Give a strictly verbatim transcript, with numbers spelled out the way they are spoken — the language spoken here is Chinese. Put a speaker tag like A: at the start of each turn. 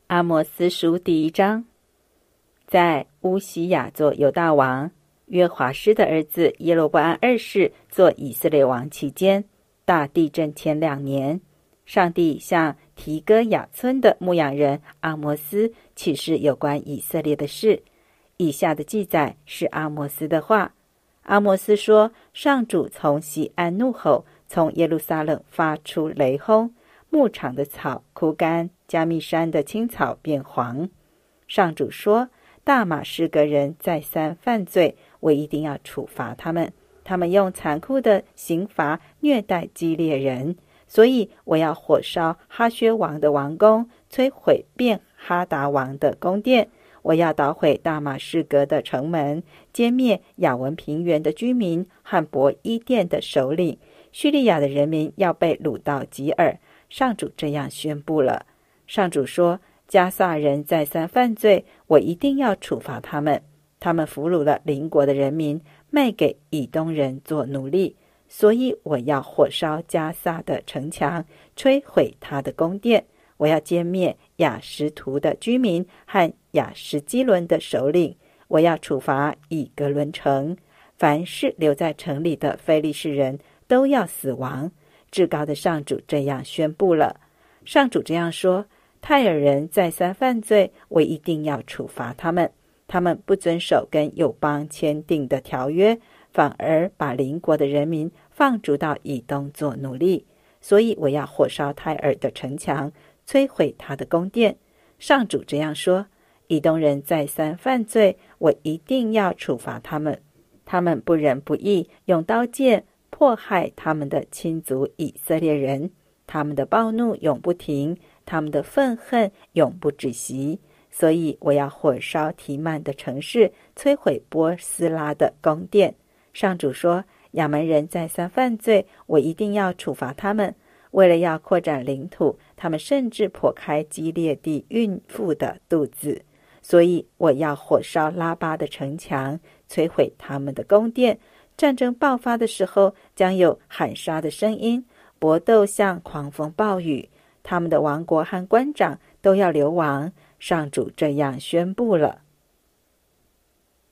A: 阿摩斯书第一章。在乌西雅做犹大王，约华施的儿子耶罗波安二世做以色列王期间，大地震前两年，上帝向提哥雅村的牧羊人阿摩斯启示有关以色列的事。以下的记载是阿摩斯的话。阿摩斯说，上主从西安怒吼，从耶路撒冷发出雷轰，牧场的草枯干，加密山的青草变黄。上主说，大马士革人再三犯罪，我一定要处罚他们。他们用残酷的刑罚虐待基列人，所以我要火烧哈薛王的王宫，摧毁便哈达王的宫殿。我要捣毁大马士革的城门，歼灭亚文平原的居民和伯伊甸的首领。叙利亚的人民要被掳到吉尔。上主这样宣布了。上主说，加萨人再三犯罪，我一定要处罚他们。他们俘虏了邻国的人民，卖给以东人做奴隶，所以我要火烧加萨的城墙，摧毁他的宫殿。我要歼灭亚什图的居民和亚什基伦的首领。我要处罚以格伦城，凡是留在城里的非利士人都要死亡。至高的上主这样宣布了。上主这样说，泰尔人再三犯罪，我一定要处罚他们。他们不遵守跟友邦签订的条约，反而把邻国的人民放逐到以东做奴隶，所以我要火烧泰尔的城墙，摧毁他的宫殿。上主这样说，以东人再三犯罪，我一定要处罚他们。他们不仁不义，用刀剑迫害他们的亲族以色列人，他们的暴怒永不停，他们的愤恨永不止息。所以我要火烧提曼的城市，摧毁波斯拉的宫殿。上主说，亚门人再三犯罪，我一定要处罚他们。为了要扩展领土，他们甚至剖开基列地孕妇的肚子。所以我要火烧拉巴的城墙，摧毁他们的宫殿。战争爆发的时候，将有喊杀的声音，搏斗像狂风暴雨，他们的王国和官长都要流亡。上主这样宣布了。